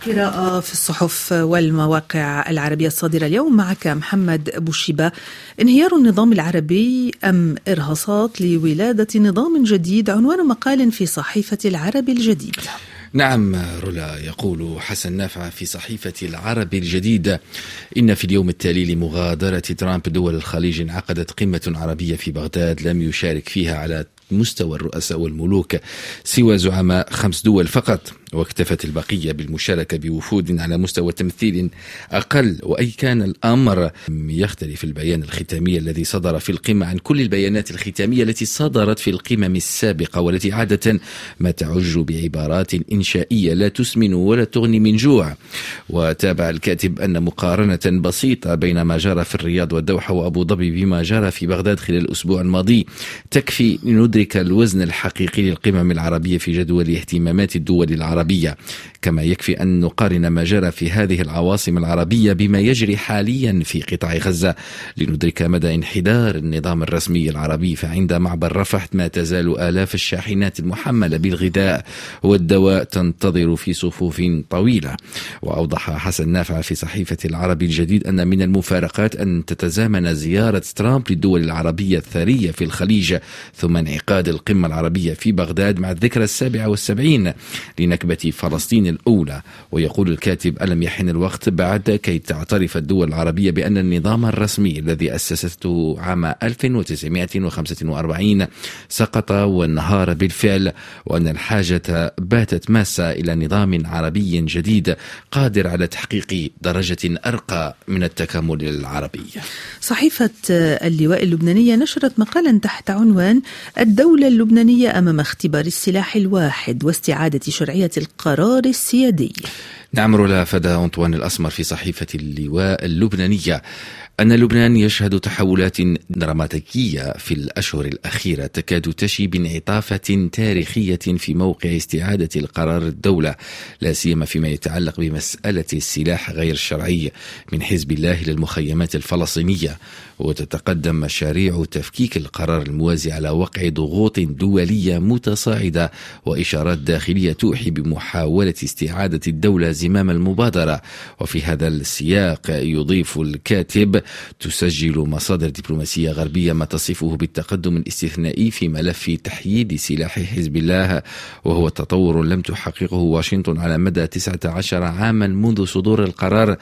قراءة في الصحف والمواقع العربية الصادرة اليوم، معك محمد بوشيبة. انهيار النظام العربي أم إرهاصات لولادة نظام جديد، عنوان مقال في صحيفة العرب الجديد. نعم رولا، يقول حسن نافع في صحيفة العرب الجديدة: إن في اليوم التالي لمغادرة ترامب دول الخليج انعقدت قمة عربية في بغداد لم يشارك فيها على مستوى الرؤساء والملوك سوى زعماء 5 دول فقط، واكتفت البقية بالمشاركة بوفود على مستوى تمثيل أقل. وأي كان الأمر يختلف البيان الختامي الذي صدر في القمة عن كل البيانات الختامية التي صدرت في القمم السابقة، والتي عادة ما تعج بعبارات إنشائية لا تسمن ولا تغني من جوع. وتابع الكاتب أن مقارنة بسيطة بين ما جرى في الرياض والدوحة وأبو ظبي بما جرى في بغداد خلال الأسبوع الماضي تكفي لندرك الوزن الحقيقي للقمم العربية في جدول اهتمامات الدول العربية، كما يكفي أن نقارن ما جرى في هذه العواصم العربية بما يجري حاليا في قطاع غزة لندرك مدى انحدار النظام الرسمي العربي. فعند معبر رفح ما تزال آلاف الشاحنات المحملة بالغذاء والدواء تنتظر في صفوف طويلة. وأوضح حسن نافع في صحيفة العرب الجديد أن من المفارقات أن تتزامن زيارة ترامب للدول العربية الثرية في الخليج ثم انعقاد القمة العربية في بغداد مع الذكرى 77 لنكبة فلسطين الأولى. ويقول الكاتب: ألم يحن الوقت بعد كي تعترف الدول العربية بأن النظام الرسمي الذي أسسته عام 1945 سقط وانهار بالفعل، وأن الحاجة باتت ماسة إلى نظام عربي جديد قادر على تحقيق درجة أرقى من التكامل العربي. صحيفة اللواء اللبنانية نشرت مقالا تحت عنوان: الدولة اللبنانية أمام اختبار السلاح الواحد واستعادة شرعية القرار السيادي. نعم رولا، فدى أنطوان الأسمر في صحيفة اللواء اللبنانية أن لبنان يشهد تحولات دراماتيكية في الأشهر الأخيرة تكاد تشي بانعطافة تاريخية في موقع استعادة القرار الدولة، لا سيما فيما يتعلق بمسألة السلاح غير الشرعي من حزب الله للمخيمات الفلسطينية. وتتقدم مشاريع تفكيك القرار الموازي على وقع ضغوط دولية متصاعدة وإشارات داخلية توحي بمحاولة استعادة الدولة زمام المبادرة. وفي هذا السياق يضيف الكاتب: تسجل مصادر دبلوماسية غربية ما تصفه بالتقدم الاستثنائي في ملف تحييد سلاح حزب الله، وهو تطور لم تحققه واشنطن على مدى 19 عاما منذ صدور القرار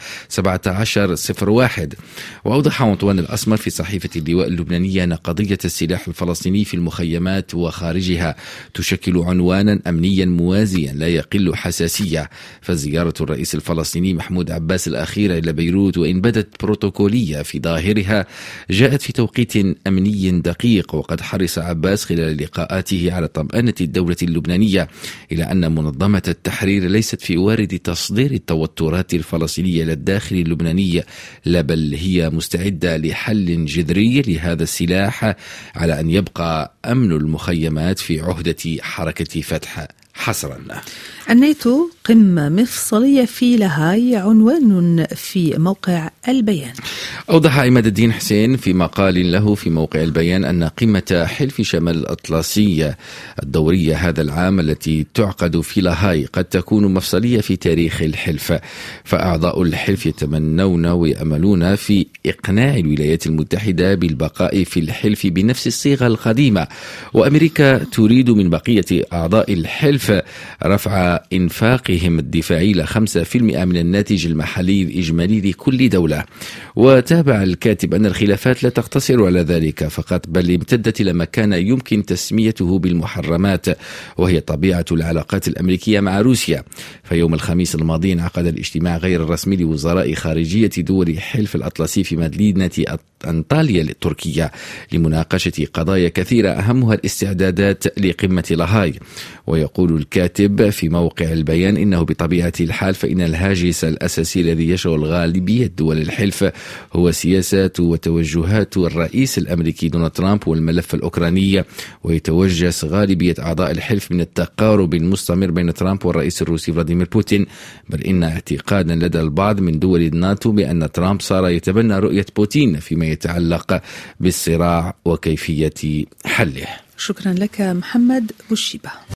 1701. وأوضح أنطوان الأسمر في صحيفة اللواء اللبنانية أن قضية السلاح الفلسطيني في المخيمات وخارجها تشكل عنوانا أمنيا موازيا لا يقل حساسية. فزيارة الرئيس الفلسطيني محمود عباس الأخيرة إلى بيروت، وإن بدت بروتوكولية في ظاهرها، جاءت في توقيت أمني دقيق، وقد حرص عباس خلال لقاءاته على طمأنة الدولة اللبنانية إلى أن منظمة التحرير ليست في وارد تصدير التوترات الفلسطينية للداخل اللبناني، لا بل هي مستعدة لحل جذري لهذا السلاح على أن يبقى أمن المخيمات في عهدة حركة فتح حصرا. الناتو قمة مفصلية في لاهاي، عنوان في موقع البيان. أوضح عماد الدين حسين في مقال له في موقع البيان أن قمة حلف شمال الأطلسي الدورية هذا العام التي تعقد في لاهاي قد تكون مفصلية في تاريخ الحلف. فأعضاء الحلف يتمنون ويأملون في إقناع الولايات المتحدة بالبقاء في الحلف بنفس الصيغة القديمة، وأمريكا تريد من بقية أعضاء الحلف رفع إنفاقهم الدفاعي إلى 5% من الناتج المحلي الإجمالي لكل دولة. وتابع الكاتب أن الخلافات لا تقتصر على ذلك فقط، بل امتدت إلى ما كان يمكن تسميته بالمحرمات، وهي طبيعة العلاقات الأمريكية مع روسيا. فيوم الخميس الماضي انعقد الاجتماع غير الرسمي لوزراء خارجية دول حلف الأطلسي في مدينة أنطاليا التركية لمناقشة قضايا كثيرة أهمها الاستعدادات لقمة لاهاي. ويقول الكاتب في موقع البيان إنه بطبيعة الحال فإن الهاجس الأساسي الذي يشغل غالبية دول الحلف هو سياسات وتوجهات الرئيس الأمريكي دونالد ترامب والملف الأوكراني، ويتوجس غالبية أعضاء الحلف من التقارب المستمر بين ترامب والرئيس الروسي فلاديمير بوتين، بل إن اعتقادا لدى البعض من دول الناتو بأن ترامب صار يتبنى رؤية بوتين فيما يتعلق بالصراع وكيفية حله. شكرا لك محمد بوشيبة.